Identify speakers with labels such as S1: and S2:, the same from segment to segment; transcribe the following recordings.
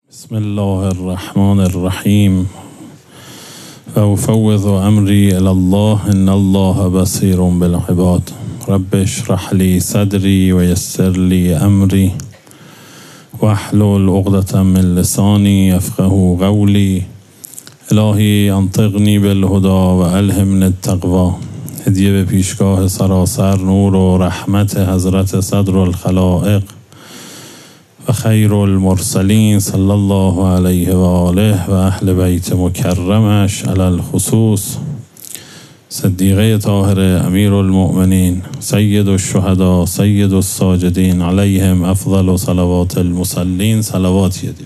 S1: بسم الله الرحمن الرحیم و افوض امری الی الله ان الله بصیر بالعباد رب اشرح لی صدری و یسر لی امری واحلل عقدة من لسانی یفقهوا قولی الهی انطقنی بالهدی و الهمنی التقوی. هدیه به پیشگاه سراسر نور و رحمت حضرت صدر الخلائق و خیر المرسلین صلی الله علیه و آله و اهل بیت مکرمش علی الخصوص صدیقه طاهره امیر المؤمنین سید الشهدا سید الساجدین علیهم افضل صلوات المصلین. صلوات یدی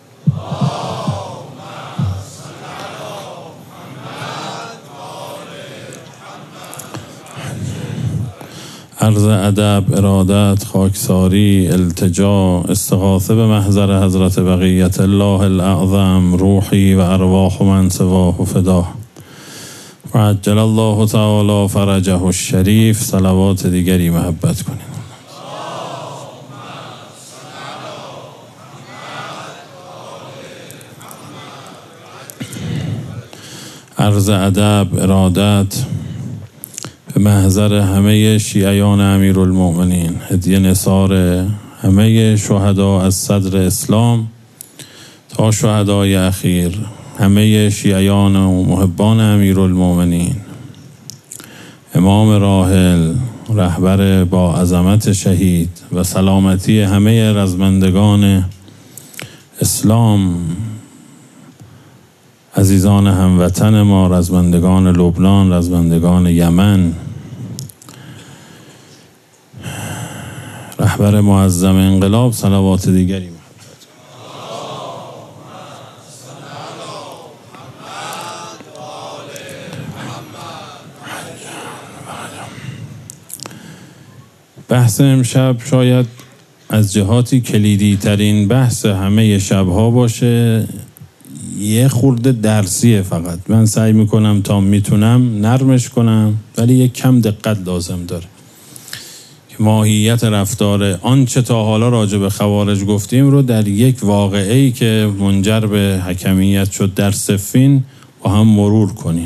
S1: عرض ادب، ارادت، خاکساری، التجا، استغاثه به محضر حضرت بقیت الله الاعظم روحی و ارواح من سواه فدا و عجل الله تعالی فرجه الشریف. صلوات دیگری محبت کنید. عرض ادب، ارادت به محضر همه شیعیان امیرالمؤمنین، هدیه نثار همه شهدا از صدر اسلام تا شهدای اخیر، همه شیعیان و محبان امیرالمؤمنین، امام راحل، رهبر با عظمت شهید و سلامتی همه رزمندگان اسلام، عزیزان هموطن ما، رزمندگان لبنان، رزمندگان یمن، رهبر معظم انقلاب. صلوات دیگری بحث امشب شاید از جهاتی کلیدی ترین بحث همه شبها باشه. یه خورده درسیه، فقط من سعی میکنم تا میتونم نرمش کنم، ولی یک کم دقت لازم داره که ماهیت رفتار آنچه تا حالا راجع به خوارج گفتیم رو در یک واقعه‌ای که منجر به حکمیت شد در صفین با هم مرور کنیم.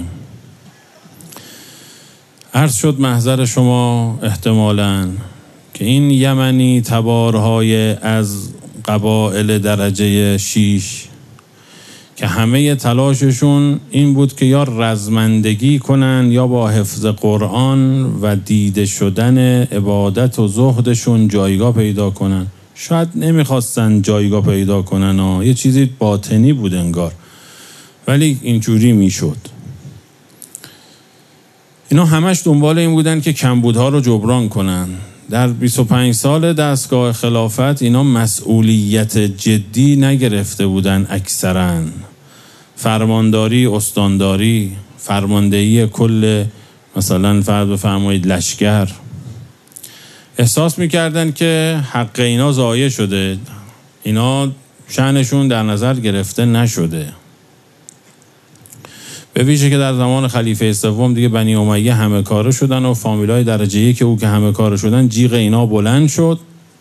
S1: عرض شد محضر شما احتمالاً که این یمنی تبارهای از قبایل درجه 6 که همه تلاششون این بود که یا رزمندگی کنن یا با حفظ قرآن و دیده شدن عبادت و زهدشون جایگاه پیدا کنن. شاید نمیخواستن جایگاه پیدا کنن، یه چیزی باطنی بود انگار، ولی اینجوری میشد. اینا همش دنبال این بودن که کمبودها رو جبران کنن. در 25 سال دستگاه خلافت اینا مسئولیت جدی نگرفته بودن. اکثرا فرمانداری، استانداری، فرماندهی کل مثلا فرض بفرمایید لشکر، احساس میکردن که حق اینا ضایع شده، اینا شأنشون در نظر گرفته نشده. به ویژه که در زمان خلیفه سوم دیگه بنی امیه همه کاره شدن و فامیلای درجه یک او که همه کاره شدن، جیغ اینا بلند شد.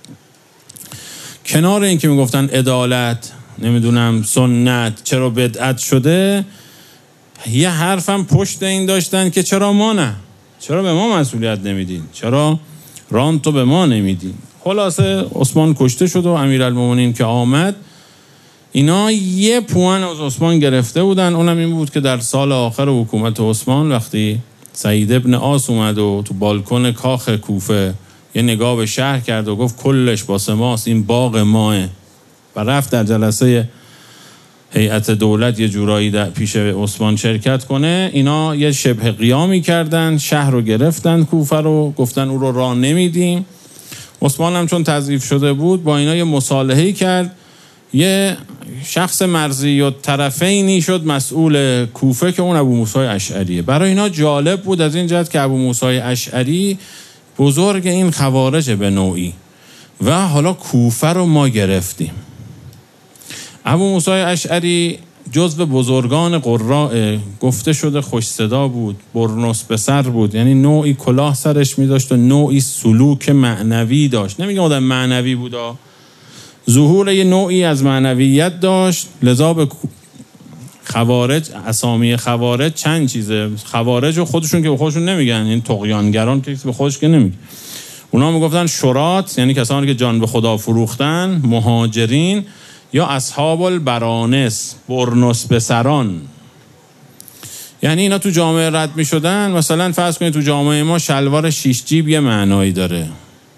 S1: کنار این که میگفتن عدالت، نمیدونم سنت، چرا بدعت شده، یه حرفم پشت این داشتن که چرا ما نه، چرا به ما مسئولیت نمیدین، چرا رانتو به ما نمیدین. خلاصه عثمان کشته شد و امیرالمومنین که آمد، اینا یه پوان از عثمان گرفته بودن. اونم این بود که در سال آخر حکومت عثمان وقتی سعید ابن عاص اومد و تو بالکن کاخ کوفه یه نگاه به شهر کرد و گفت کلش با ماست، این باغ ماه، و رفت در جلسه هیئت دولت یه جورایی در پیش عثمان شرکت کنه، اینا یه شبه قیامی کردن، شهر رو گرفتن، کوفه رو، گفتن او رو راه نمیدیم. عثمان هم چون تضعیف شده بود با اینا یه مصالحه‌ای کرد، یه شخص مرضی و طرفینی شد مسئول کوفه که اون ابو موسی اشعریه. برای اینا جالب بود از این جهت که ابو موسی اشعری بزرگ این خوارج به نوعی و حالا کوفه رو ما گرفتیم. ابو موسی اشعری جزو بزرگان قراء، گفته شده خوش صدا بود، برنس به سر بود، یعنی نوعی کلاه سرش می داشت و نوعی سلوک معنوی داشت. نمیگم آدم معنوی بود، ظهور یه نوعی از معنویت داشت، لذا به خوارج، اسامی خوارج چند چیزه. خوارج و خودشون که به خودشون نمیگن، این طغیانگران که به خودش که نمیگن، اونا میگفتن شرات، یعنی کسانی که جان به خدا فروختن، مهاجرین، یا اصحاب البرانس، برنس بسران. یعنی اینا تو جامعه رد میشدن. مثلا فرض کنید تو جامعه ما شلوار 6 جیب یه معنایی داره،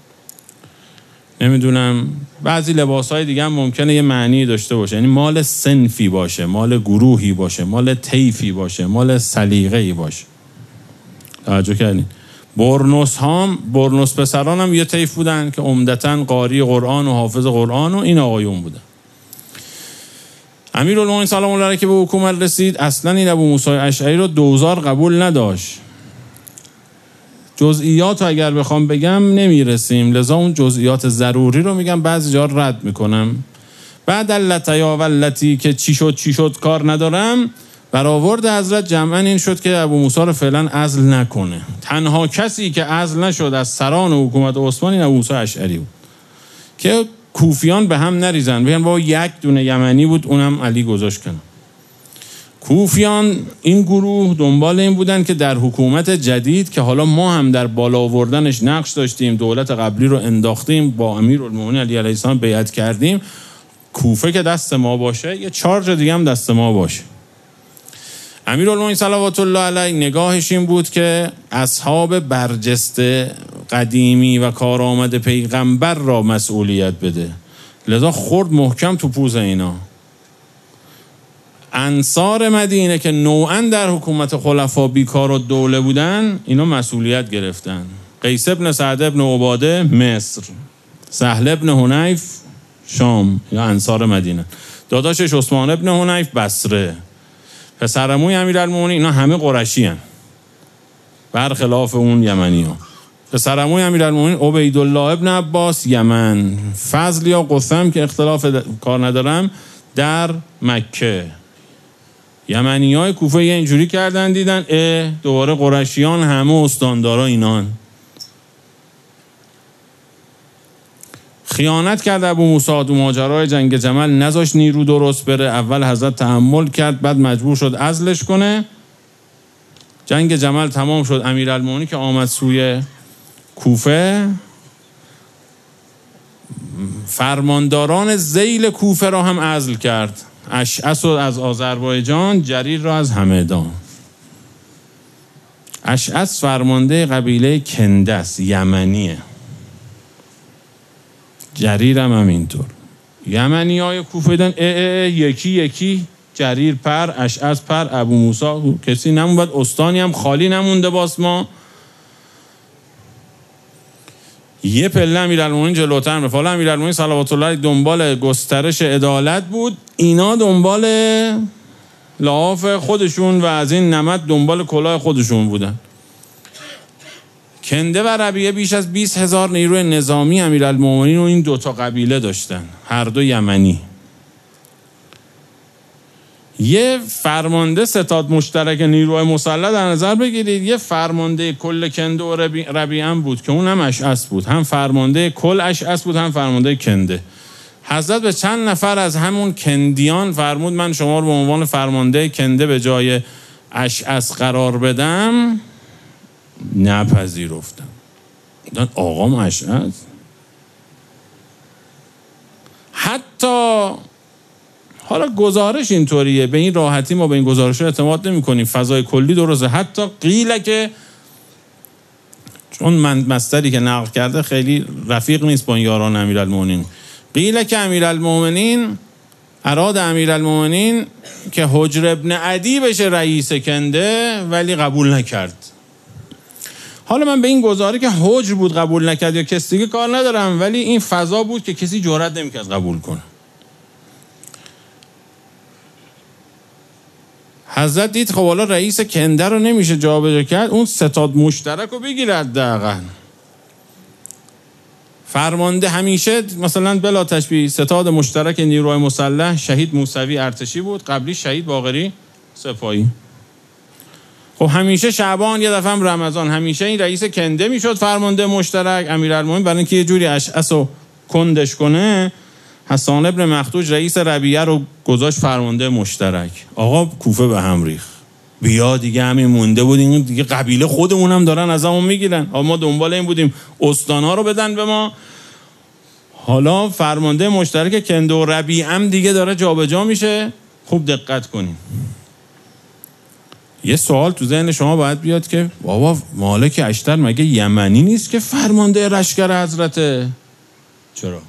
S1: نمیدونم بعضی لباسهای دیگه هم ممکنه یه معنی داشته باشه، یعنی مال صنفی باشه، مال گروهی باشه، مال طیفی باشه، مال سلیقه‌ای باشه. توجه کردین؟ برنس پسران هم یه طیف بودن که عمدتاً قاری قرآن و حافظ قرآن و این آقایون بودن. امیرالمومنین سلام الله علیه که به حکومت رسید، اصلا این ابو موسی اشعری رو دوزار قبول نداشت. جزئیات رو اگر بخوام بگم نمیرسیم، لذا اون جزئیات ضروری رو میگم، بعضی جا رد میکنم. بعد اللتیا واللتی که چی شد کار ندارم، برآورد حضرت جمعا این شد که ابو موسی رو فعلا عزل نکنه. تنها کسی که عزل نشد از سران حکومت عثمانی ابو موسی اشعری بود که کوفیان به هم نریزن بگن با یک دونه یمنی بود، اونم علی گذاشت کنه. کوفیان این گروه دنبال این بودن که در حکومت جدید که حالا ما هم در بالا آوردنش نقش داشتیم، دولت قبلی رو انداختیم، با امیرالمومنین علی علیه السلام بیعت کردیم، کوفه که دست ما باشه، یه چارج دیگه هم دست ما باشه. امیرالمومنین صلوات الله علیه نگاهش این بود که اصحاب برجسته قدیمی و کارآمد پیغمبر را مسئولیت بده، لذا خورد محکم تو پوز اینا. انصار مدینه که نوعاً در حکومت خلفا بیکار و دوله بودن، اینا مسئولیت گرفتن. قیس ابن سعد ابن عباده مصر، سهل ابن حنیف شام یا انصار مدینه، داداشش عثمان ابن حنیف بصره، پسرعموی امیرالمومنین، اینا همه قرشی هن برخلاف اون یمنی ها. پسرعموی امیرالمومنین عبیدالله ابن عباس یمن، فضل یا قثم که اختلاف کار ندارم در مکه. یمنی های کوفه یه اینجوری کردن، دیدن دوباره قرشیان همه استاندارا اینان. خیانت کرد ابو موسی تو ماجرای جنگ جمل، نذاشت نیرو درست بره. اول حضرت تحمل کرد، بعد مجبور شد عزلش کنه. جنگ جمل تمام شد، امیرالمومنین که آمد سوی کوفه، فرمانداران ذیل کوفه را هم عزل کرد. اشعث از آذربایجان، جریر را از همدان. اشعث فرمانده قبیله کنده است، یمنیه. جریر هم اینطور. یمنی های کوفه دن یکی جریر پر، اشعث پر، ابو موسی کسی نموند، استانی هم خالی نمونده باز. ما یه پله امیرالمومنین جلوتر میفال. امیرالمومنین صلوات الله علیه دنبال گسترش عدالت بود، اینا دنبال لحاف خودشون و از این نمط دنبال کلاه خودشون بودن. کنده و ربیعه بیش از 20,000 نیروی نظامی امیرالمومنین و این دوتا قبیله داشتن، هر دو یمنی. یه فرمانده ستاد مشترک نیروی مسلح در نظر بگیرید، یه فرمانده کل کنده و ربیعه هم بود که اون هم اشعث بود، هم فرمانده کل اشعث بود هم فرمانده کنده. حضرت به چند نفر از همون کندیان فرمود من شما رو به عنوان فرمانده کنده به جای اشعث قرار بدم، نپذیرفتم. آقام اشعث حتی حالا گزارش اینطوریه، به این راحتی ما به این گزارش اعتماد نمی کنیم، فضای کلی درسته. حتی قیله که چون من مصدری که نقل کرده خیلی رفیق نیست با یاران امیرالمومنین، قیله که امیرالمومنین اراد امیرالمومنین که حجر ابن عدی بشه رئیس کنده، ولی قبول نکرد. حالا من به این گزاره که حجر بود قبول نکرد یا کسی دیگه کار ندارم، ولی این فضا بود که کسی جرئت نمی‌کرد قبول کنه. حضرت دید خب حالا رئیس کنده رو نمیشه جابجا کرد، اون ستاد مشترک رو بگیره حداقل. فرمانده همیشه مثلا بلا تشبیه ستاد مشترک نیروهای مسلح شهید موسوی ارتشی بود، قبلی شهید باقری سپاهی. خب همیشه شعبان یه دفعه هم رمضان همیشه این رئیس کنده میشد فرمانده مشترک. امیرالمومنین برای اینکه یه جوری اشعث رو کندش کنه، حسان ابن مخدوج رئیس ربیعه رو گذاشت فرمانده مشترک. آقا کوفه به هم ریخت. بیا دیگه همین مونده بود، این دیگه قبیله خودمون هم دارن از همون میگیرن. ما دنبال این بودیم استان‌ها رو بدن به ما. حالا فرمانده مشترک کنده و ربیعه هم دیگه داره جابجا میشه. خوب دقت کنین. یه سوال تو ذهن شما باید بیاد که بابا مالک اشتر مگه یمنی نیست که فرمانده لشکر حضرته؟ چرا؟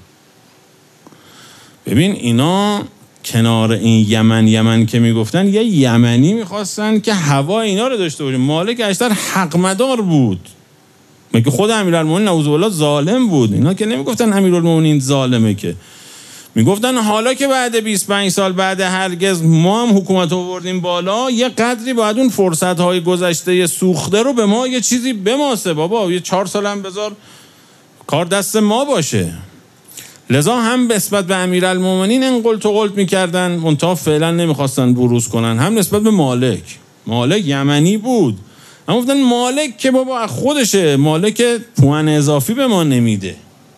S1: ببین اینا کنار این یمن که میگفتن یه یمنی میخواستن که هوا اینا رو داشته باشه. مالک اشتر حق مدار بود. مگه خود امیرالمومنین نعوذ بالله ظالم بود؟ اینا که نمیگفتن امیرالمومنین ظالمه، که میگفتن حالا که بعد 25 سال بعد هرگز ما هم حکومت آوردیم بالا، یه قدری باید اون فرصت‌های گذشته سوخته رو به ما یه چیزی بماسه. بابا یه 4 سال هم بذار کار دست ما باشه. لذا هم نسبت به امیرالمومنین این قلت و قلت میکردن، منتها فعلا نمیخواستن بروز کنن. هم نسبت به مالک یمنی بود، هم گفتن مالک که بابا خودشه، مالک پوان اضافی به ما نمیده.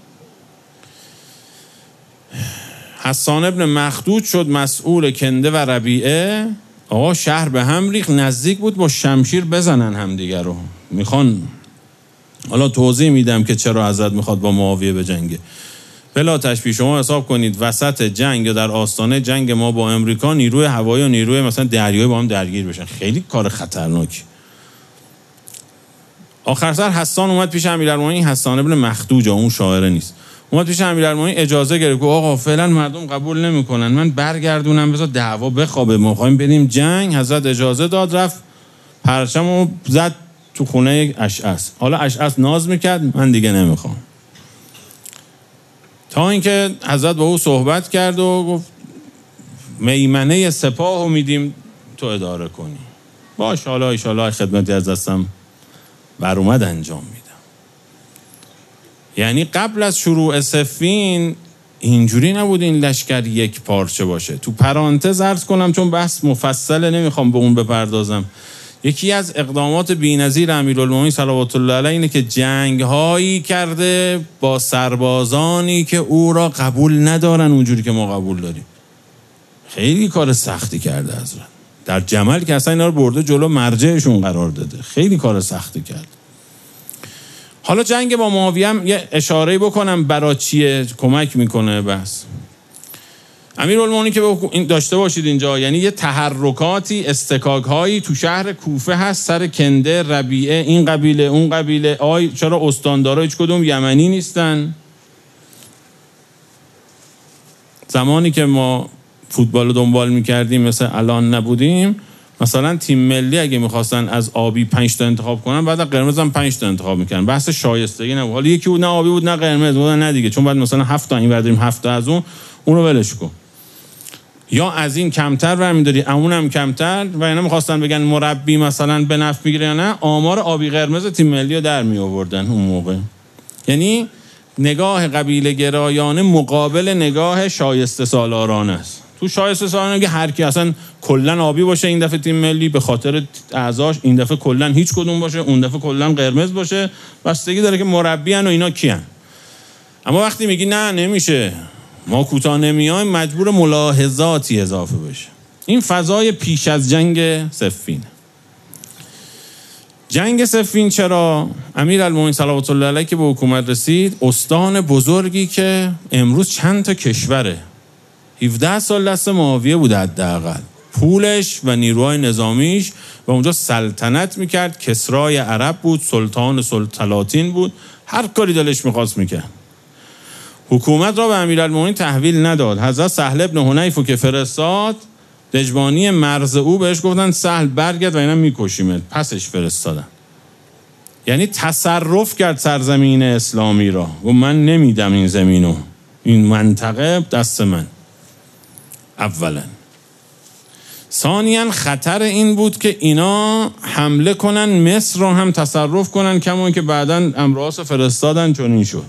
S1: حسان ابن مخدوج شد مسئول کنده و ربیعه. آقا شهر به هم ریخت، نزدیک بود با شمشیر بزنن همدیگر رو. میخوان، حالا توضیح میدم که چرا حضرت میخواد با معاویه بجنگه. بلا تشبیه شما حساب کنید وسط جنگ یا در آستانه جنگ ما با امریکا نیروی هوایی و نیروی مثلا دریایی با هم درگیر بشن، خیلی کار خطرناکی. آخر سر حسان اومد پیش امیرالمومنین، حسان ابن مخدوج، اون شاعر نیست، اومد پیش امیرالمومنین اجازه گرفت. آقا فعلا مردم قبول نمیکنن، من برگردونم بذار دعوا بخوابه، ما می‌خوایم بریم جنگ. حضرت اجازه داد، رفت پرچمو زد تو خونه اشعث. حالا اشعث ناز میکرد من دیگه نمیخوام، تا اینکه حضرت با او صحبت کرد و گفت میمنه سپاهو میدیم تو اداره کنی. باش، حالا ان شاءالله خدمتی از دستم بر اومد انجام میدم. یعنی قبل از شروع صفین اینجوری نبود این لشکر یک پارچه باشه. تو پرانتز عرض کنم چون بحث مفصله نمیخوام به اون بپردازم، یکی از اقدامات بی‌نظیر امیرالمومنین صلوات الله علیه اینه که جنگ‌هایی کرده با سربازانی که او را قبول ندارن اونجوری که ما قبول داریم. خیلی کار سختی کرده حضرت. در جمل که اصلا اینا رو برده جلو مرجعشون قرار داده، خیلی کار سختی کرد. حالا جنگ با معاویه هم یه اشاره بکنم برای چیه کمک میکنه بس. امیرالمومنین که این داشته باشید اینجا، یعنی یه تحرکاتی، استکاک‌هایی تو شهر کوفه هست سر کنده، ربیعه، این قبیله اون قبیله. چرا استاندارا هیچ کدوم یمنی نیستن؟ زمانی که ما فوتبال رو دنبال میکردیم مثل الان نبودیم، مثلا تیم ملی اگه میخواستن از آبی 5 تا انتخاب کنن بعد قرمز هم 5 تا انتخاب میکنن. بحث شایستگی نبود. حالا یکی بود نه آبی بود نه قرمز بود نه دیگه، چون بعد مثلا 7 تا این برداریم 7 تا از اونو ولش کن، یا از این کمتر برمی‌داری اون هم کمتر. و اینا میخواستن بگن مربی مثلا به نفع میگیره یا نه، آمار آبی قرمز تیم ملی رو در می آوردن اون موقع. یعنی نگاه قبیله گرایانه مقابل نگاه شایسته سالارانه است. تو شایسته سالارانه که هر کی اصلا کلا آبی باشه این دفعه تیم ملی به خاطر اعضاش، این دفعه کلا هیچ کدوم باشه، اون دفعه کلا قرمز باشه، بستگی داره که مربی ان و اینا کیان. اما وقتی میگی نه نمیشه، ما کوتاه نمیایم، مجبور ملاحظاتی اضافه بشه. این فضای پیش از جنگ صفین. جنگ صفین چرا؟ امیرالمومنین صلوات الله علیه که به حکومت رسید، استان بزرگی که امروز چند تا کشوره، 17 سال دست معاویه بود حداقل، پولش و نیروهای نظامیش، و اونجا سلطنت میکرد. کسرای عرب بود، سلطان سلاطین بود، هر کاری دلش میخواست میکرد. حکومت را به امیرالمومنین تحویل نداد. حضرت سهل ابن حنیفو که فرستاد، دژبانی مرز او بهش گفتن سهل برگرد و اینا میکشیمت، پسش فرستادن. یعنی تصرف کرد سرزمین اسلامی را، و من نمیدم این زمینو، این منطقه دست من. اولا. ثانیاً خطر این بود که اینا حمله کنن مصر را هم تصرف کنن، کما که بعداً امراض فرستادن چنین شد.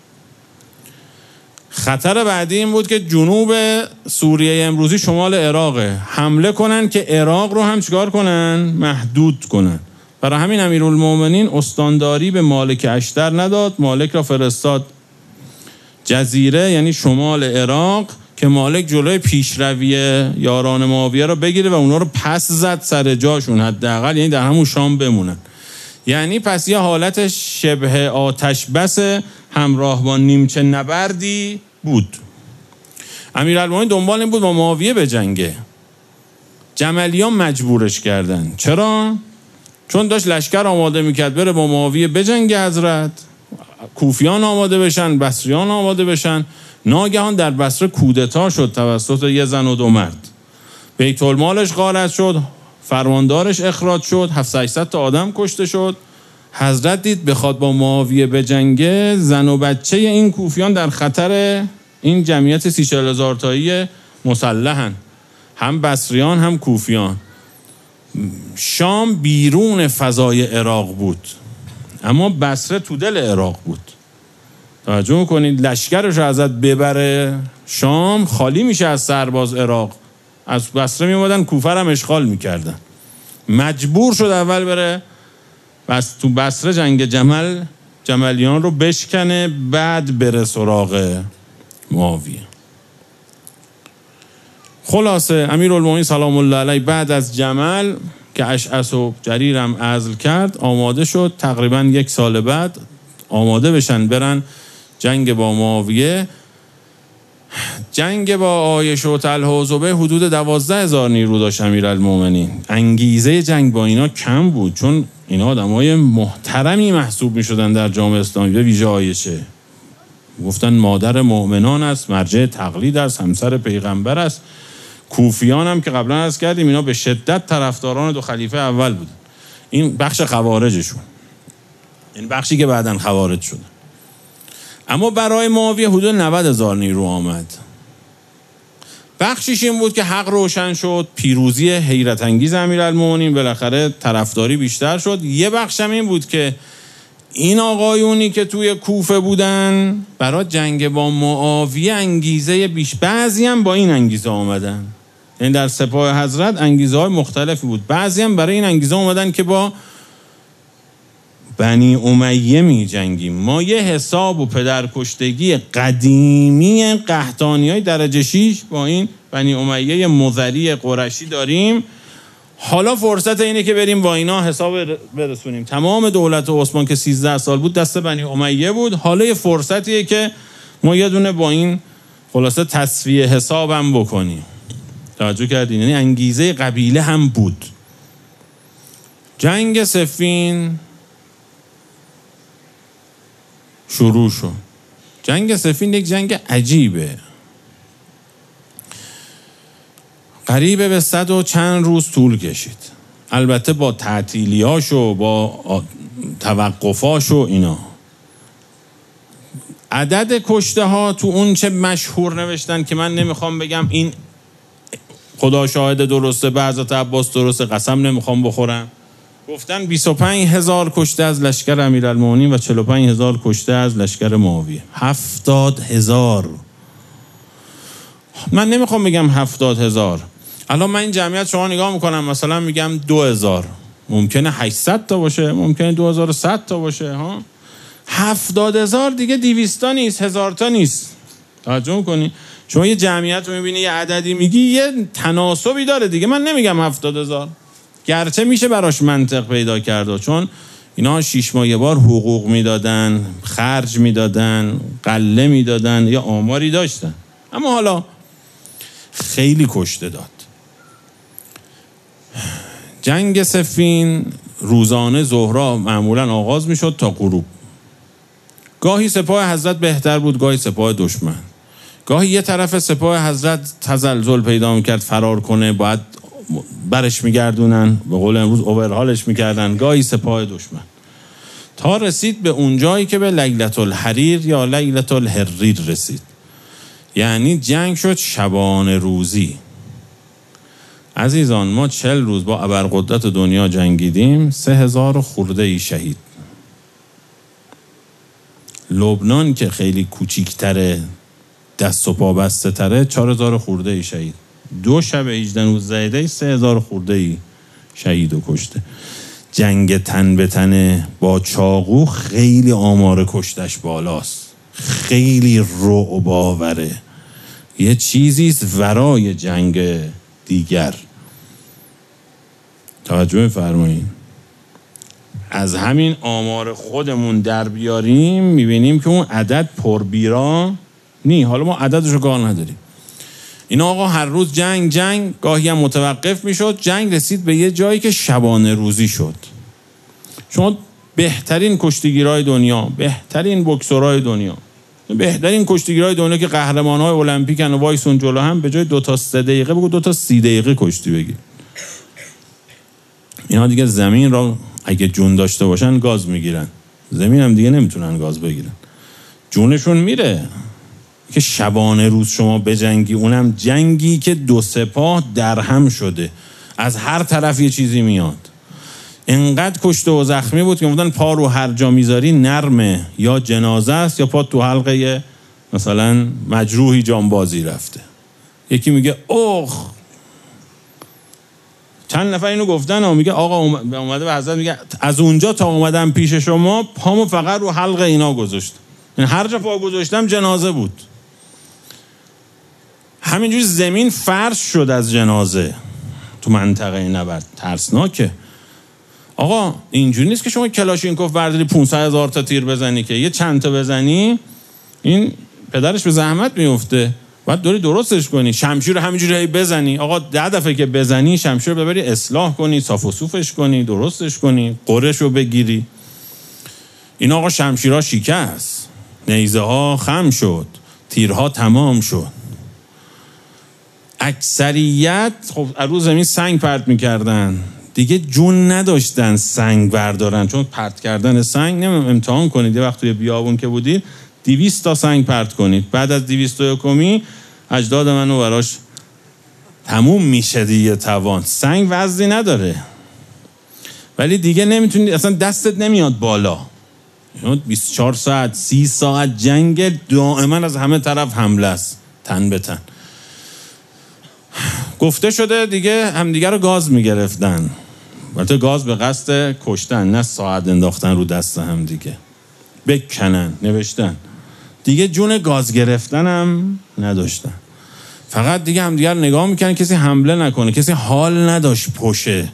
S1: خطر بعدی این بود که جنوب سوریه امروزی شمال عراقه، حمله کنن که عراق رو هم چیکار کنن؟ محدود کنن. برای همین امیرالمومنین استانداری به مالک اشتر نداد، مالک را فرستاد جزیره یعنی شمال عراق، که مالک جلوی پیشروی یاران معاویه رو بگیره و اونا رو پس زد سر جاشون، حداقل یعنی در همون شام بمونن. یعنی پس یه حالت شبه آتش بس همراه با نیمچه نبردی بود. امیرالمومنین دنبال این بود با معاویه بجنگه. جملیان مجبورش کردن. چرا؟ چون داشت لشکر آماده میکرد بره با معاویه بجنگه حضرت، کوفیان آماده بشن، بصریان آماده بشن. ناگهان در بصره کودتا شد توسط یه زن و 2 مرد. بیت المالش غارت شد، فرماندارش اخراج شد، 700-800 تا آدم کشته شد. حضرت دید بخواد با معاویه بجنگه، زن و بچه این کوفیان در خطر این جمعیت 30-40 هزار تایی مسلحن، هم بصریان هم کوفیان. شام بیرون فضای عراق بود، اما بصره تو دل عراق بود. توجه کنید، لشکرش رو ازت ببره شام، خالی میشه از سرباز عراق. از بصره میومدن کوفه هم اشغال میکردن. مجبور شد اول بره بس تو بصره جنگ جملیان رو بشکنه، بعد بره سراغ معاویه. خلاصه امیرالمومنین سلام الله علیه بعد از جمل که اشعث و جریرم عزل کرد آماده شد، تقریبا 1 سال بعد آماده بشن برن جنگ با معاویه. جنگ با عایشه و طلحه و زبیر حدود 12,000 نیرو داشت امیرالمومنین. انگیزه جنگ با اینا کم بود، چون اینا آدمای محترمی محسوب می شدن در جامعه اسلامی. به ویژه عایشه گفتن مادر مؤمنان است، مرجع تقلید است، همسر پیغمبر است. کوفیان هم که قبلا عرض کردیم اینا به شدت طرفداران 2 خلیفه اول بودن. این بخش خوارجشون، این بخشی که بعداً خوارج شدن. اما برای معاویه حدود 90,000 نیرو آمد. بخشش این بود که حق روشن شد، پیروزی حیرت انگیز امیرالمومنین، بالاخره طرفداری بیشتر شد. یه بخش هم این بود که این آقایونی که توی کوفه بودن برای جنگ با معاویه انگیزه بعضی هم با این انگیزه آمدن. یعنی در سپاه حضرت انگیزه های مختلفی بود. بعضی هم برای این انگیزه آمدن که با بنی امیه می جنگیم. ما یه حساب و پدرکشتگی قدیمی قحطانی های درجه 6 با این بنی امیه مضری قرشی داریم. حالا فرصت اینه که بریم با اینا حساب برسونیم. تمام دولت عثمان که 13 سال بود دست بنی امیه بود. حالا یه فرصتیه که ما یه دونه با این خلاصه تصفیه حسابم بکنیم. توجه کردین؟ یعنی انگیزه قبیله هم بود. جنگ صفین شروع شد. جنگ صفین یک جنگ عجیبه. قریب به 100 و چند روز طول کشید. البته با تعطیلیاش و با توقفاش و اینا. عدد کشته ها تو اون چه مشهور نوشتن که من نمیخوام بگم این خدا شاهد درسته، به حضرت عباس درسته، قسم نمیخوام بخورم. گفتن 25,000 کشته از لشکر امیرالمومنین و 45,000 کشته از لشکر معاویه. 70,000. من نمیخوام بگم 70,000. الان من این جمعیت شما نگاه میکنم، مثلا میگم 2,000. ممکنه 800 تا باشه، ممکنه 2100 تا باشه. 70,000 دیگه 200 تا نیست، 1000 تا نیست. توجه میکنی؟ شما یه جمعیت رو میبینی یه عددی میگی، یه تناسبی داره دیگه. من نمیگم 70,000، گرچه میشه براش منطق پیدا کرده، چون اینا 6 ماه یه بار حقوق میدادن، خرج میدادن، قله میدادن، یا آماری داشتن. اما حالا خیلی کشته داد. جنگ صفین روزانه ظهرا معمولا آغاز میشد تا غروب. گاهی سپاه حضرت بهتر بود، گاهی سپاه دشمن. گاهی یه طرف سپاه حضرت تزلزل پیدا میکرد، فرار کنه، باید برش میگردونن، به قول امروز اوورهالش میکردن. گاهی سپاه دشمن، تا رسید به اونجایی که به لیلة الحریر یا لیلة الحریر رسید. یعنی جنگ شد شبانه روزی. عزیزان، ما 40 روز با ابرقدرت دنیا جنگیدیم، 3,000 خورده ای شهید. لبنان که خیلی کوچیک‌تره، دست و پا بسته تره، 4,000 خورده ای شهید. 2 شب 18 3,000 خورده ای شهید و کشته. جنگ تن به تنه با چاقو خیلی آمار کشتش بالاست، خیلی رعب آوره، یه چیزیست ورای جنگ دیگر. توجه فرمایید. از همین آمار خودمون در بیاریم میبینیم که اون عدد پربیرا نی. حالا ما عددشو کار نداریم. این آقا هر روز جنگ گاهی هم متوقف میشد. جنگ رسید به یه جایی که شبانه روزی شد. شما بهترین کشتیگیرای دنیا، بهترین بوکسورای دنیا، بهترین کشتیگیرای دنیا که قهرمانای المپیکن و وایسون جلو هم، به جای 2 تا 3 دقیقه بگو 2 تا 30 دقیقه کشتی بگیر. اینا دیگه زمین را اگه جون داشته باشن گاز میگیرن، زمین هم دیگه نمیتونن گاز بگیرن، جونشون میره. که شبانه روز شما بجنگی، اونم جنگی که 2 سپاه درهم شده، از هر طرف یه چیزی میاد. انقدر کشته و زخمی بود که گفتن پا رو هر جا میذاری نرمه، یا جنازه است یا پا تو حلقه مثلا مجروحی جانبازی رفته. یکی میگه اوخ، چند نفر اینو گفتن، میگه آقا اومده به حضرت میگه از اونجا تا اومدم پیش شما پامو فقط رو حلقه اینا گذاشتم، یعنی هر جا پا گذاشتم جنازه بود. همینجوری زمین فرش شد از جنازه تو منطقه نبرد. ترسناکه. آقا اینجوری نیست که شما کلاشینکوف برداری 500,000 تا تیر بزنی، که یه چند تا بزنی این پدرش به زحمت میفته، باید دوری درستش کنی. شمشیر رو همینجوری بزنی، آقا 10 دفعه که بزنی شمشیر رو ببری اصلاح کنی، صاف و صوفش کنی، درستش کنی، قرش رو بگیری. این آقا شمشیرها شکست، نیزه ها خم شد، تیرها تمام شد. اکثریت خب از رو زمین سنگ پرت میکردن، دیگه جون نداشتن سنگ بردارن، چون پرت کردن سنگ امتحان کنید. یه وقت توی بیابون که بودید 200 تا سنگ پرت کنید، بعد از 201 اجداد منو براش تموم میشه دیگه توان. سنگ وزنی نداره، ولی دیگه نمیتونید، اصلا دستت نمیاد بالا. 24 ساعت 30 ساعت جنگ دائما از همه طرف حمله است، تن به تن. گفته شده دیگه همدیگه رو گاز میگرفتن، البته گاز به قصد کشتن، نه ساعت انداختن رو دست هم دیگه بکنن. نوشتن دیگه جون گاز گرفتن هم نداشتن، فقط دیگه همدیگه رو نگاه میکنن کسی حمله نکنه. کسی حال نداشت پشه.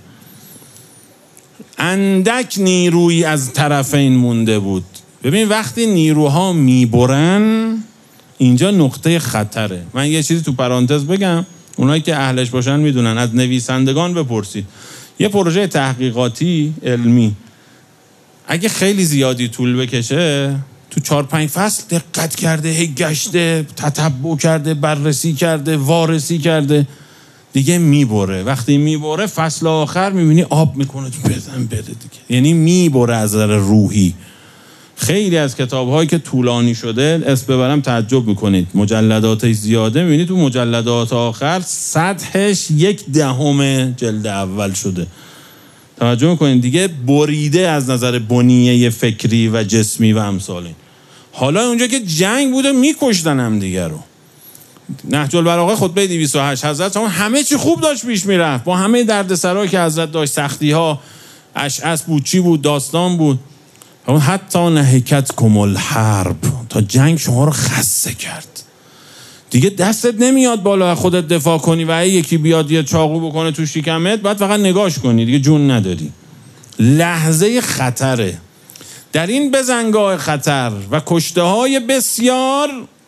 S1: اندک نیرویی از طرفین مونده بود. ببین وقتی نیروها میبرن اینجا نقطه خطره. من یه چیزی تو پرانتز بگم، اونایی که اهلش باشن میدونن، از نویسندگان بپرسید. یه پروژه تحقیقاتی علمی اگه خیلی زیادی طول بکشه، تو 4-5 فصل دقت کرده، هی گشته، تتبع کرده، بررسی کرده، وارسی کرده، دیگه میبره. وقتی میبره فصل آخر میبینی آب میکنه تو بزن بده دیگه، یعنی میبره از نظر روحی. خیلی از کتاب‌هایی که طولانی شده اسم ببرم تعجب میکنید، مجلداتش زیاده، میبینید تو مجلدات آخر سطحش 1/10 جلد اول شده. توجه میکنید دیگه بریده از نظر بنیه فکری و جسمی و امثال این. حالا اونجا که جنگ بوده میکشتن هم دیگه رو. نهج البلاغه خطبه 208 حضرت همه چی خوب داشت پیش میرفت، با همه دردسرایی که حضرت داشت، سختی ها، اشعث بود، چی بود، داستان بود، حتی نهکت کم الحرب، تا جنگ شما رو خسته کرد. دیگه دستت نمیاد بالا خودت دفاع کنی و یکی بیاد یه چاقو بکنه تو شکمت، بعد فقط نگاش کنی، دیگه جون نداری. لحظه خطره. در این بزنگاه خطر و کشته های بسیار،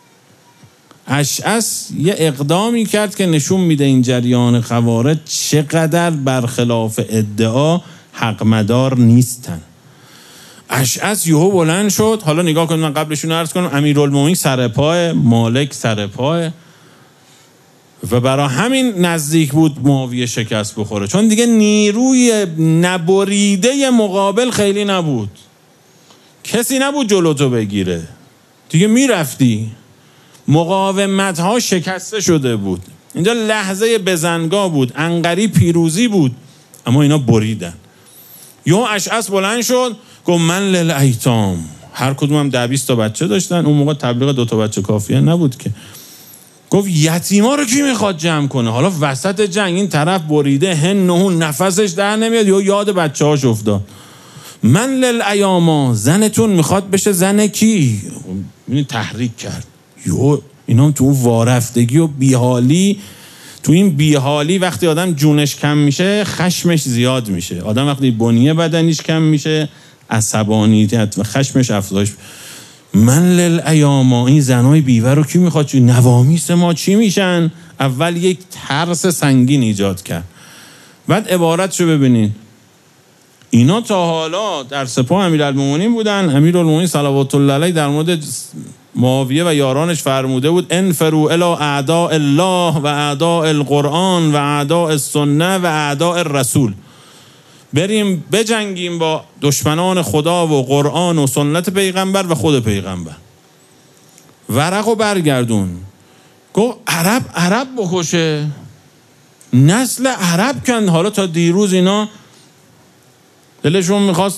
S1: اشعث یه اقدامی کرد که نشون میده این جریان خوارج چقدر برخلاف ادعا حق مدار نیستن. اشعث یهو بلند شد. حالا نگاه کنید، من قبلشون عرض کنم امیرالمومنین سر پای، مالک سر پای، و برای همین نزدیک بود معاویه شکست بخوره، چون دیگه نیروی نبریده مقابل خیلی نبود، کسی نبود جلوتو بگیره، دیگه میرفتی. مقاومت ها شکسته شده بود. اینجا لحظه بزنگاه بود، عنقری پیروزی بود، اما اینا بریدن. یهو اشعث بلند شد گفت من للایتام. هر کدوم هم 10-20 تا بچه داشتن، اون موقع تبلیغ 2 تا بچه کافیه نبود که. گفت یتیما رو کی میخواد جمع کنه؟ حالا وسط جنگ این طرف بریده، هن نهون نفسش در نمیاد، یاد بچه هاش افتاد. من للایاما، زنتون میخواد بشه زن کی؟ می‌بینی تحریک کرد. اینا تو وارفتگی و بیحالی، تو این بیحالی وقتی آدم جونش کم میشه خشمش زیاد میشه. آدم وقتی بنیه بدنیش کم میشه عصبانیت و خشمش افزایش. من للایاما، این زنای بیوه رو کی میخواد؟ نوامیس ما چی میشن؟ اول یک ترس سنگین ایجاد کرد. بعد عبارتشو ببینید، اینا تا حالا در سپاه امیرالمومنین بودن. امیرالمومنین صلوات الله علیه در مورد معاویه و یارانش فرموده بود انفروا الی اعداء الله و اعداء القرآن و اعداء السنه و اعداء الرسول. بریم بجنگیم با دشمنان خدا و قرآن و سنت پیغمبر و خود پیغمبر. ورقو برگردون، گفت عرب بکشه، نسل عرب کن. حالا تا دیروز اینا دلشون میخواست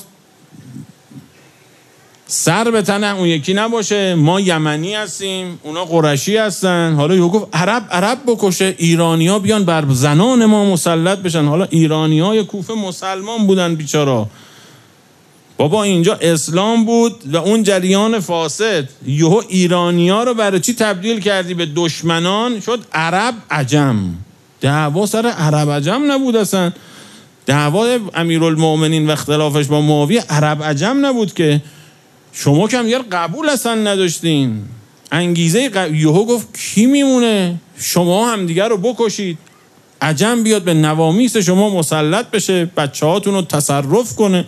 S1: سر به تن اون یکی نباشه، ما یمنی هستیم اونا قرشی هستن. حالا یهو گفت عرب بکشه، ایرانیا بیان بر زنان ما مسلط بشن. حالا ایرانیای کوفه مسلمان بودن بیچارا. بابا اینجا اسلام بود و اون جریان فاسد. یهو ایرانیا رو برای چی تبدیل کردی به دشمنان؟ شد عرب عجم. دعوا سر عرب عجم نبود اصلا. دعوا امیرالمومنین و اختلافش با معاویه عرب عجم نبود که. شما کم یار قبول اصلا نداشتین. انگیزه یهو گفت کی میمونه؟ شما هم دیگر رو بکشید، عجم بیاد به نوامیس شما مسلط بشه، بچه هاتون رو تصرف کنه.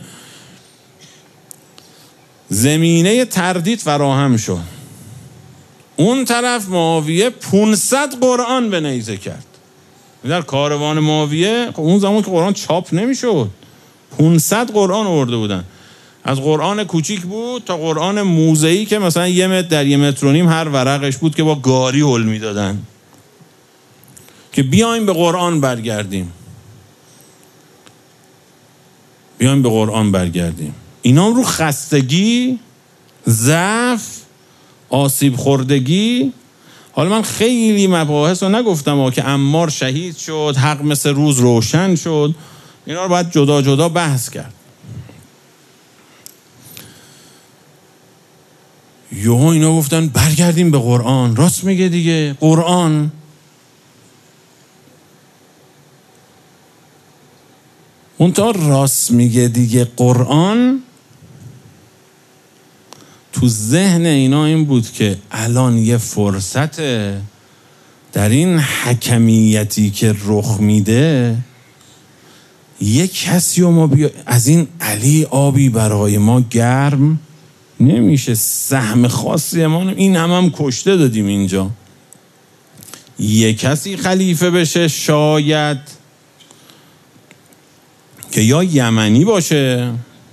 S1: زمینه تردید فراهم شد. اون طرف معاویه 500 قرآن به نیزه کرد. در کاروان معاویه اون زمان که قرآن چاپ نمیشد 500 قرآن آورده بودن. از قرآن کوچیک بود تا قرآن موضعی که مثلا 1 متر در 1.5 متر هر ورقش بود که با گاری حل میدادن که بیایم به قرآن برگردیم. بیایم به قرآن برگردیم. اینا رو خستگی، ضعف، آسیب خوردگی. حالا من خیلی مباحث رو نگفتم که عمار شهید شد، حق مثل روز روشن شد. اینا رو باید جدا جدا بحث کرد. یهو اینا گفتن برگردیم به قرآن. راست میگه دیگه، قرآن. اون تا راست میگه دیگه قرآن تو ذهن اینا این بود که الان یه فرصته در این حکمیتی که رخ میده یه کسی و ما بیا از این علی آبی برای ما گرم نمیشه، سهم خاصی ما این هم کشته دادیم اینجا. یه کسی خلیفه بشه شاید که یا یمنی باشه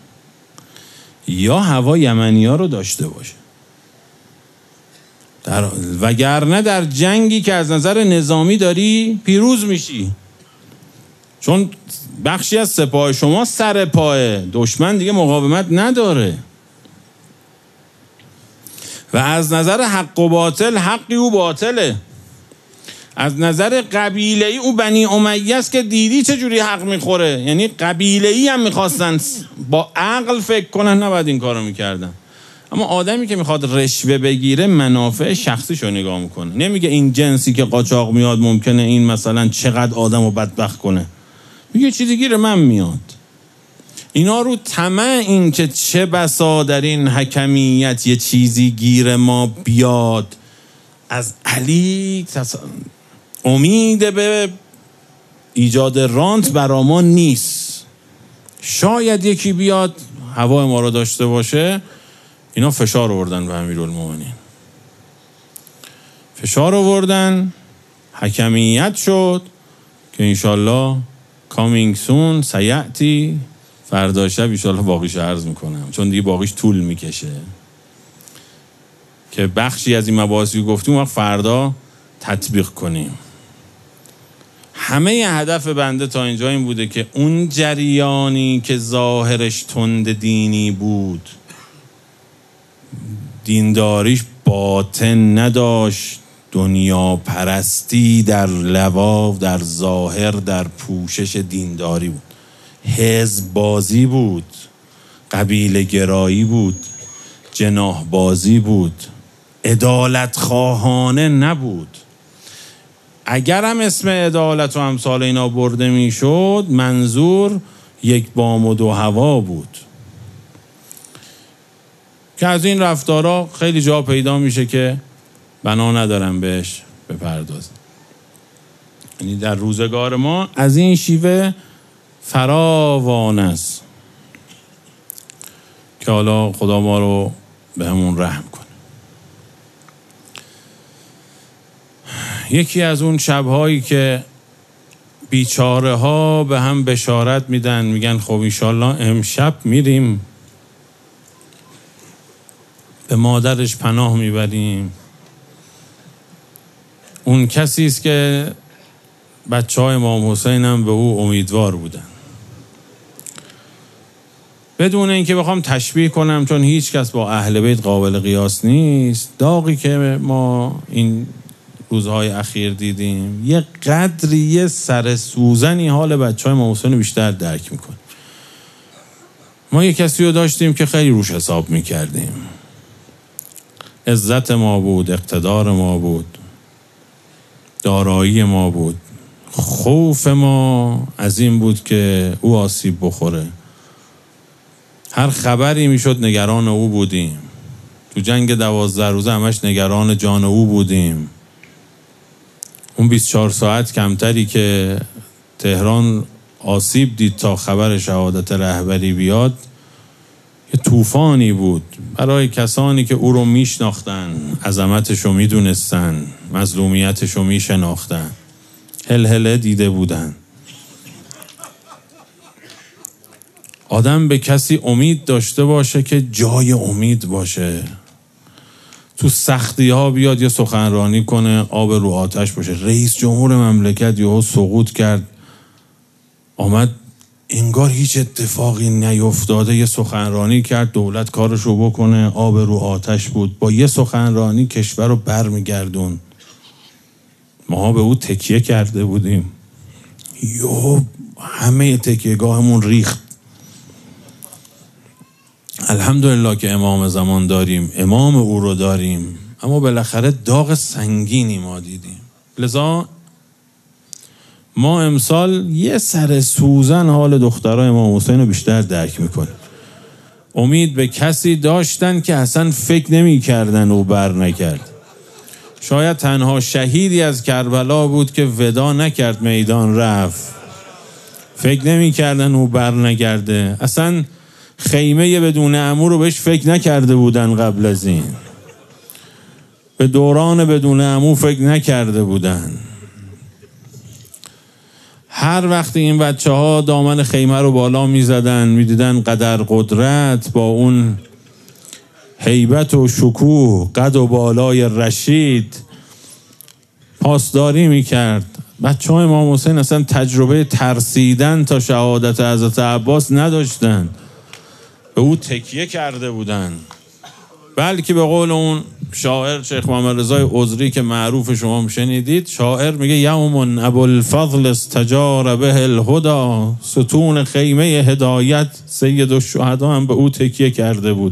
S1: یا هوا یمنی ها رو داشته باشه، وگرنه در جنگی که از نظر نظامی داری پیروز میشی، چون بخشی از سپاه شما سر پاه دشمن دیگه مقاومت نداره. و از نظر حق و باطل حقی او باطله. از نظر قبیله‌ای او بنی امیه است که دیدی چجوری حق میخوره. یعنی قبیله‌ای هم میخواستن با عقل فکر کنن، نباید این کارو میکردن. اما آدمی که میخواد رشوه بگیره منافع شخصیشو نگاه میکنه، نمیگه این جنسی که قاچاق میاد ممکنه این مثلا چقدر آدمو بدبخت کنه، میگه چیزی گیر من میاد. اینا رو طمع این که چه بسا در این حکمیت یه چیزی گیر ما بیاد، از علی امید به ایجاد رانت برا ما نیست. شاید یکی بیاد هوای ما رو داشته باشه. اینا فشار آوردن به امیرالمومنین، فشار آوردن، حکمیت شد که انشالله کامینگ سون سیعتی، فردا شب انشالله باقیش عرض میکنم چون دیگه باقیش طول میکشه که بخشی از این مباحثی گفتیم وقت فردا تطبیق کنیم. همه هدف بنده تا اینجا این بوده که اون جریانی که ظاهرش تند دینی بود، دینداریش باطن نداشت، دنیا پرستی در لوا، در ظاهر، در پوشش دینداری بود، حزب بازی بود، قبیله گرایی بود، جناح بازی بود، عدالت خواهانه نبود. اگر هم اسم عدالت و امثال اینا برده میشد، منظور یک بام و دو هوا بود که از این رفتارها خیلی جا پیدا میشه که بنا ندارم بهش بپردازم. یعنی در روزگار ما از این شیوه فراوان است که حالا خدا ما رو به همون رحم کنه. یکی از اون شبهایی که بیچاره ها به هم بشارت میدن، میگن خب انشالله امشب میریم به مادرش پناه میبریم. اون کسی است که بچه های امام حسین هم به او امیدوار بودن. بدون اینکه بخوام تشبیه کنم، چون هیچ کس با اهل بیت قابل قیاس نیست، داغی که ما این روزهای اخیر دیدیم یه قدری، یه سر سوزنی حال بچه های امام حسین بیشتر درک میکنه. ما یه کسی رو داشتیم که خیلی روش حساب میکردیم، عزت ما بود، اقتدار ما بود، دارایی ما بود. خوف ما از این بود که او آسیب بخوره. هر خبری میشد نگران او بودیم. تو جنگ 12 روزه همش نگران جان او بودیم. اون 24 ساعت کمتری که تهران آسیب دید تا خبر شهادت رهبری بیاد، یه طوفانی بود برای کسانی که او رو میشناختن، عظمتش رو میدونستن، مظلومیتش رو میشناختن، هلهله دیده بودن. آدم به کسی امید داشته باشه که جای امید باشه، تو سختی ها بیاد یه سخنرانی کنه، آب رو آتش باشه. رئیس جمهور مملکت یهو سقوط کرد، آمد انگار هیچ اتفاقی نیفتاده، یه سخنرانی کرد، دولت کارشو بکنه، آب رو آتش بود. با یه سخنرانی کشور رو برمیگردون. ما به او تکیه کرده بودیم، یهو همه تکیهگاهمون ریخت. الحمدلله که امام زمان داریم، امام او رو داریم، اما بالاخره داغ سنگینی ما دیدیم. لذا ما امسال یه سر سوزن حال دخترای امام حسین رو بیشتر درک میکنیم. امید به کسی داشتن که اصلا فکر نمی کردن و بر نکرد. شاید تنها شهیدی از کربلا بود که ودا نکرد، میدان رفت. فکر نمی کردن و بر نگرده. اصلا خیمه بدون عمو رو بهش فکر نکرده بودن قبل از این. به دوران بدون عمو فکر نکرده بودن. هر وقت این بچه ها دامن خیمه رو بالا می زدن، می دیدن قدر قدرت با اون هیبت و شکوه، قد و بالای رشید پاسداری می کرد. بچه های امام حسین اصلا تجربه ترسیدن تا شهادت حضرت عباس نداشتن، به او تکیه کرده بودن. بلکه به قول اون شاعر شیخ محمد رضای عذری که معروف شما شنیدید، شاعر میگه یوم ابوالفضل استجار به الهدی، ستون خیمه هدایت سید الشهدا هم به او تکیه کرده بود.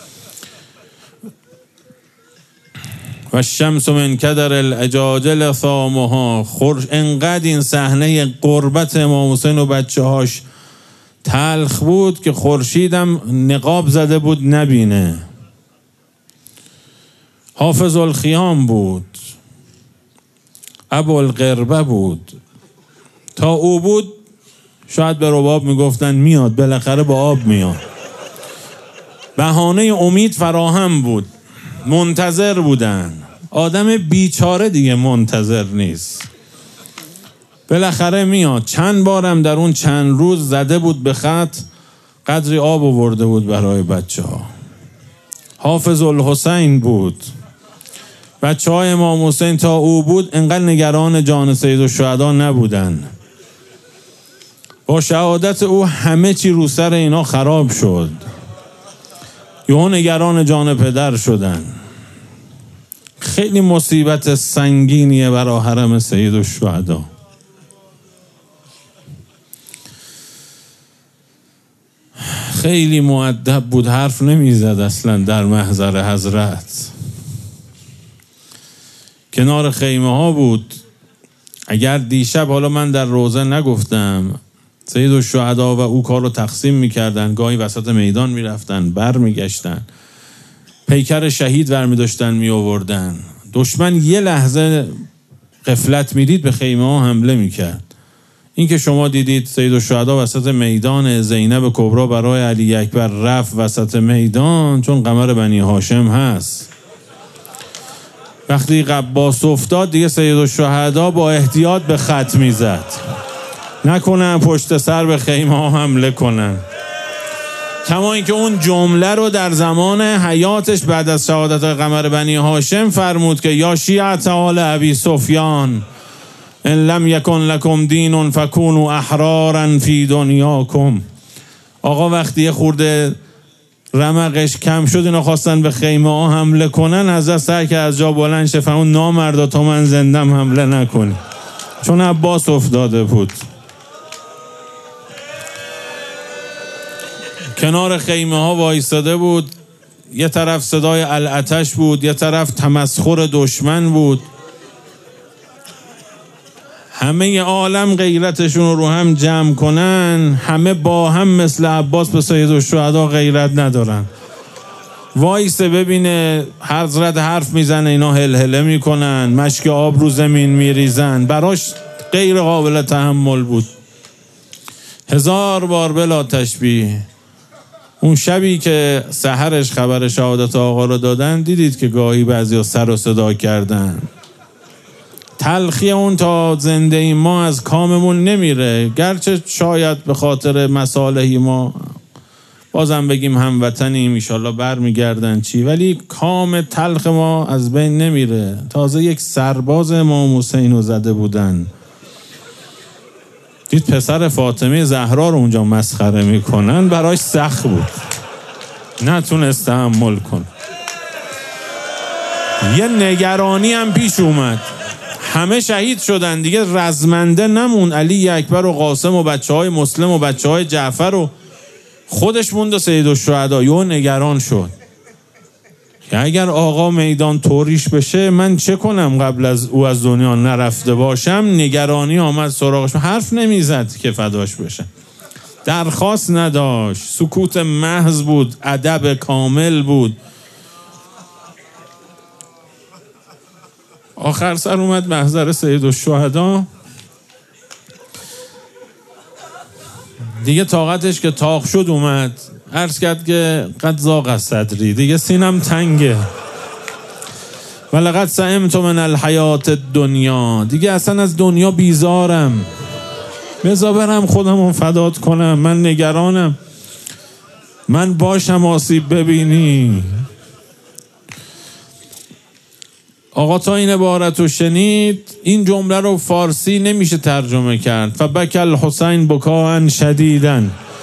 S1: و شمس من کدر الاجاجل ثامها، انقدر این صحنه قربت امام حسین و بچه هاش تلخ بود که خورشیدم نقاب زده بود نبینه. حافظ الخیام بود، ابوالقربه بود. تا او بود شاید به رباب میگفتن میاد، بالاخره با آب میاد. بهانه امید فراهم بود، منتظر بودن. آدم بیچاره دیگه منتظر نیست، بالاخره میاد. چند بارم در اون چند روز زده بود به خط، قدری آب آورده بود برای بچه ها. حافظ الحسین بود. بچه های امام حسین تا او بود انقدر نگران جان سید الشهدا نبودن. با شهادت او همه چی رو سر اینا خراب شد، یهو نگران جان پدر شدن. خیلی مصیبت سنگینیه برای حرم سید الشهدا. خیلی مؤدب بود، حرف نمیزد اصلا در محضر حضرت. کنار خیمه ها بود. اگر دیشب، حالا من در روزه نگفتم، سید الشهدا و او کار رو تقسیم میکردن، گاهی وسط میدان میرفتن، بر میگشتن، پیکر شهید ور میداشتن میآوردن. دشمن یه لحظه غفلت میدید به خیمه ها حمله میکرد. این که شما دیدید سید الشهدا وسط میدان، زینب کبرا برای علی اکبر رفت وسط میدان، چون قمر بنی هاشم هست. وقتی قباس افتاد دیگه سید الشهدا با احتیاط به خط میزد، نکنن پشت سر به خیمه ها حمله کنن. کما اینکه اون جمله رو در زمان حیاتش بعد از شهادت قمر بنی هاشم فرمود که یا شیعة آل ابی سفیان ان لم یکن لکم دین فکونوا احرارا فی دنیاکم. آقا وقتی یه خورده رمقش کم شد، اینا خواستن به خیمه ها حمله کنن، حضرت سعی که از جا بلند شه فرمود نامردا تا من زندم حمله نکنی، چون عباس افتاده بود. کنار خیمه ها وایستاده بود، یه طرف صدای العتش بود، یه طرف تمسخر دشمن بود. همه عالم غیرتشون رو هم جمع کنن، همه با هم مثل عباس به سید الشهدا غیرت ندارن. وایسته ببینه حضرت حرف میزنه، اینا هلهله میکنن، مشک آب رو زمین میریزن، براش غیر قابل تحمل بود. 1000 بار بلا تشبیه. اون شبی که سحرش خبر شهادت آقا رو دادن، دیدید که گاهی بعضیا سر و صدا کردن. تلخی اون تا زنده ای ما از کاممون نمیره، گرچه شاید به خاطر مصالحی ما بازم بگیم هموطنیم ایشالله برمیگردن چی، ولی کام تلخ ما از بین نمیره. تازه یک سرباز امام حسین رو زده بودن، دید پسر فاطمه زهرا رو اونجا مسخره میکنن، براش سخت بود، نتونست تحمل کن. یه نگرانی هم پیش اومد، همه شهید شدن دیگه، رزمنده نمون، علی اکبر و قاسم و بچه های مسلم و بچه های جعفر و خودش موند و سید الشهدا. یه نگران شد که اگر آقا میدان طوریش بشه من چه کنم قبل از او از دنیا نرفته باشم. نگرانی آمد سراغش، حرف نمیزد که فداش بشه، درخواست نداشت، سکوت محض بود، ادب کامل بود. آخر سر اومد محضر سید الشهدا، دیگه طاقتش که طاق شد اومد عرض کرد که قد ضاق صدری، دیگه سینم تنگه، ولقد سئمت من الحیات الدنیا، دیگه اصلا از دنیا بیزارم، بذار برم خودمون فدات کنم، من نگرانم، من باشم آسیب ببینی. آقا تا این عبارت رو شنید، این جمله رو فارسی نمیشه ترجمه کرد. فبک الحسین بکاء شدیداً.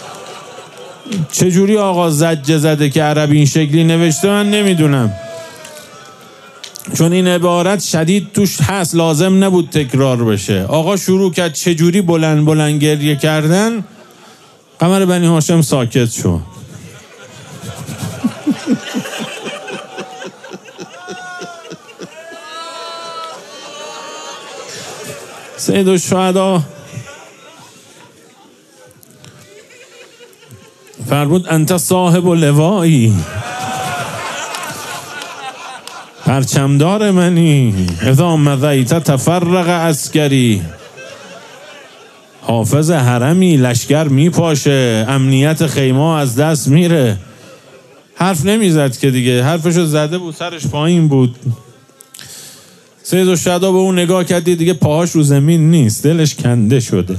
S1: چجوری آقا زجه زده که عربی این شکلی نوشته من نمیدونم، چون این عبارت شدید توش هست، لازم نبود تکرار بشه. آقا شروع کرد چجوری بلند بلند گریه کردن، قمر بنی هاشم ساکت شد. سید الشهدا فرمود انت صاحب لوایی، پرچمدار منی، اذا مضیت تفرق عسکری، حافظ حرمی، لشکر میپاشه، امنیت خیمه از دست میره. حرف نمیزد که دیگه، حرفشو زده بود، سرش پایین بود. سید الشهدا به اون نگاه کردی دیگه پاهاش رو زمین نیست، دلش کنده شده.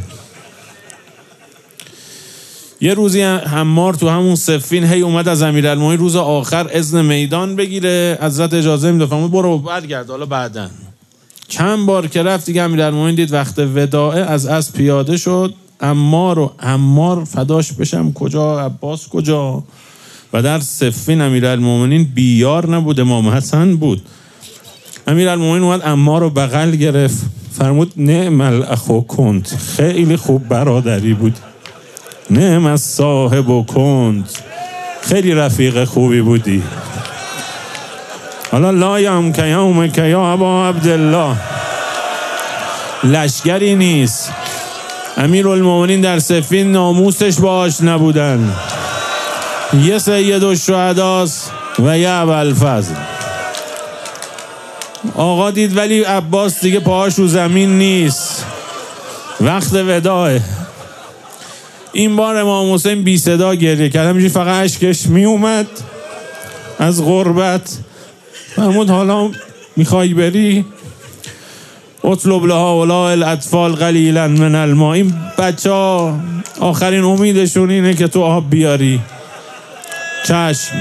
S1: یه روزی حمار تو همون صفین هی اومد از امیرالمومنین روز آخر اذن میدان بگیره، حضرت اجازه میداد، فرمود برو برگرد حالا بعدن. چند بار که رفت دیگه امیرالمومنین دید وقت وداعه، از اسب پیاده شد. عمار فداش بشم کجا، عباس کجا؟ و در صفین امیرالمومنین بیار نبود، امام حسن بود. امیرالمومنین اومد عمار رو بغل گرفت، فرمود نعم الاخو کنت، خیلی خوب برادری بود، نعم الصاحب کنت، خیلی رفیق خوبی بودی. حالا لایم که یوم که یا ابا عبدالله، لشگری نیست. امیرالمومنین در صفین ناموسش باش نبودن، یه سید الشهداست و یه ابوالفضل. آقا دید ولی عباس دیگه پاهاش رو زمین نیست، وقت وداعه. این بار امام حسین بی صدا گریه کرد، همینجوری فقط اشکش می اومد از غربت. فرمود حالا میخوای بری؟ اطلب لهؤلاء الاطفال قلیلا من الماء. این بچه ها آخرین امیدشون اینه که تو آب بیاری. چشم.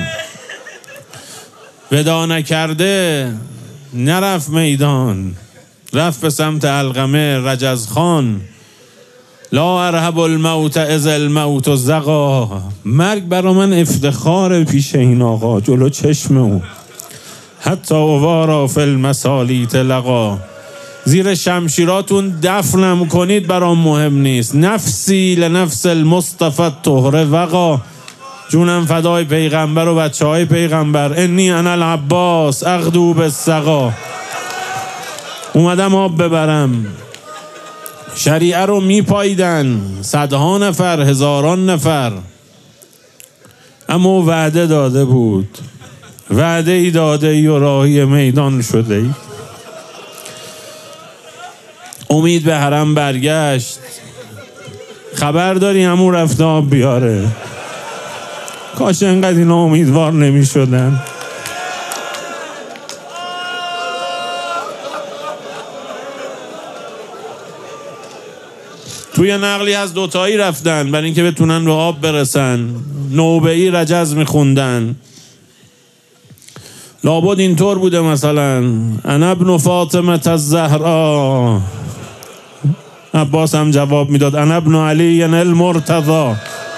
S1: ودا نکرده نرفت میدان، رفت به سمت علقمه رجزخان. لا ارهب الموت اذ الموت زقا. مرگ برا من افتخار پیش این آقا، جلو چشم او. حتی اوارا فی المسالیت لقا. زیر شمشیراتون دفنم کنید برام مهم نیست. نفسی لنفس المصطفى الطهر وقا. جونم فدای پیغمبر و بچه های پیغمبر. انی انا العباس اغدو بالسقا. اومدم آب ببرم. شریعه رو میپاییدن صدها نفر، هزاران نفر، اما وعده داده بود. وعده ای داده ای و راهی میدان شده ای. امید به حرم برگشت. خبر داری همون رفته آب بیاره. کاش انقدر اینا امیدوار نمی شدن. توی نقلی از دوتایی رفتن برای اینکه بتونن به آب برسن. نوبه‌ای رجز میخوندن. لابد اینطور بوده مثلا انا ابن فاطمه الزهرا. عباس هم جواب میداد انا ابن علی المرتضی.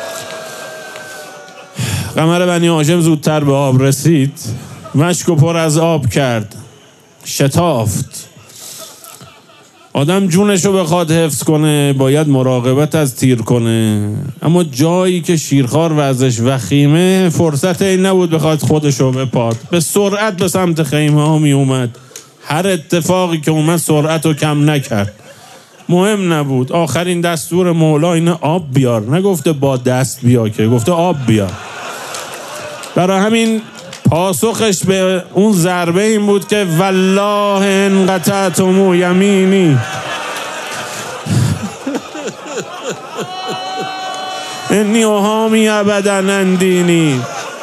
S1: قمر بنی هاشم زودتر به آب رسید. مشک و پر از آب کرد. شتافت. آدم جونشو بخواد حفظ کنه باید مراقبت از تیر کنه، اما جایی که شیرخوار وزش وخیمه فرصت این نبود بخواد خودشو بپاد. به سرعت به سمت خیمه ها می اومد. هر اتفاقی که اومد سرعت رو کم نکرد. مهم نبود. آخرین دستور مولا اینه آب بیار. نگفته با دست بیا، که گفته آب بیار. برای همین پاسخش به اون ضربه این بود که والله ان قطعتم یمینی انی احامی ابدا عن دینی.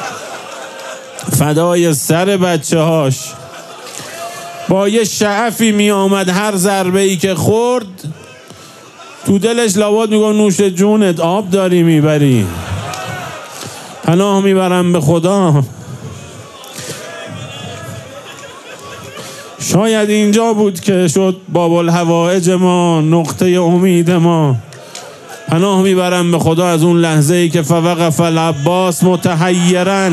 S1: فدای سر بچه هاش با یه شعفی می آمد. هر ضربه ای که خورد تو دلش لابد میگه نوش جونت، آب داری میبری. پناه میبرم به خدا. شاید اینجا بود که شد باب الحوائج ما، نقطه امید ما. پناه میبرم به خدا از اون لحظه ای که فوقف العباس متحیرا.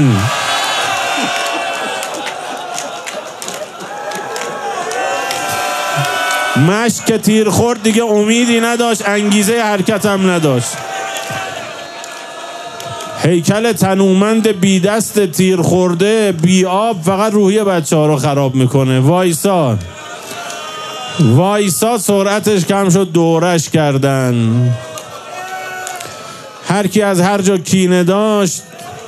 S1: مشک که تیر خورد دیگه امیدی نداشت، انگیزه حرکت هم نداشت. هیکل تنومند بی دست تیر خورده بی آب فقط روحی بچه ها رو خراب میکنه. وایسا سرعتش کم شد، دورش کردن. هر کی از هر جا کینه داشت.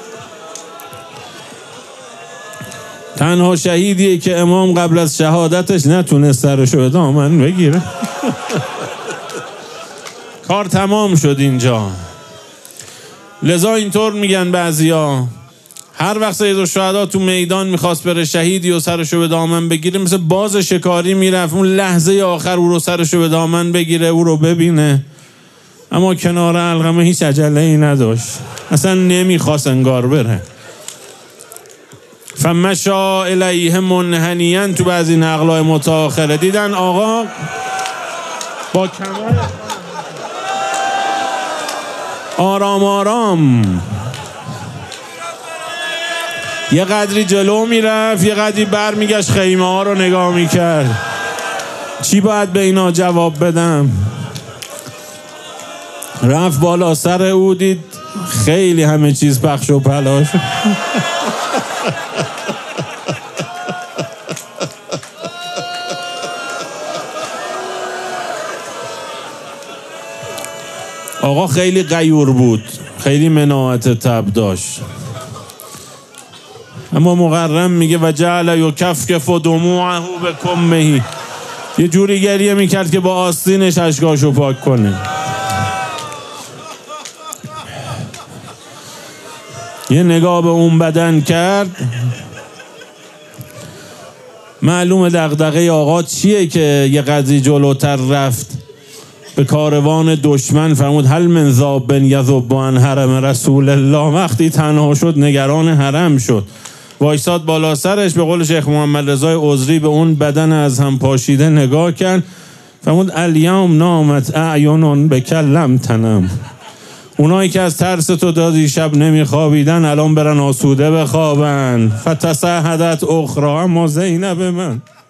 S1: تنها شهیدیه که امام قبل از شهادتش نتونست سرشو به دامن بگیره. کار تمام شد اینجا. لذا اینطور میگن بعضیا، هر وقت سید الشهدا تو میدان میخواست بره شهیدی و سرشو به دامن بگیره، مثل باز شکاری میرفت اون لحظه آخر او رو سرشو به دامن بگیره، او رو ببینه. اما کنار علقمه هیچ عجله‌ای نداشت، اصلا نمیخواست انگار بره. فمشا الیه منحنیا. تو بعضی نقلای متأخره دیدن آقا با کمر آرام آرام یه قدری جلو میرفت، یه قدری بر میگشت، خیمه ها رو نگاه میکرد. چی باید به اینا جواب بدم؟ رفت بالا سر او، دید خیلی همه چیز پخش و پلاش. آقا خیلی غیور بود، خیلی مناعت طبع داشت، اما مقرم میگه و جعل یکفکف دموعه بکمه، یه جوری گریه میکرد که با آستینش اشکاشو پاک کنه. یه نگاه به اون بدن کرد، معلوم دغدغه آقا چیه که یه قدری جلوتر رفت به کاروان دشمن، فرمود هل من ذاب یذب عن حرم رسول الله. وقتی تنها شد نگران حرم شد، وایساد بالا سرش، به قول شیخ محمد رضای عذری به اون بدن از هم پاشیده نگاه کرد، فرمود الیوم نامت اعیون بکلم تنم. اونایی که از ترس تو دادی شب نمیخوابیدن الان برن آسوده بخوابن. فتسهدت اخرى، اما زینب من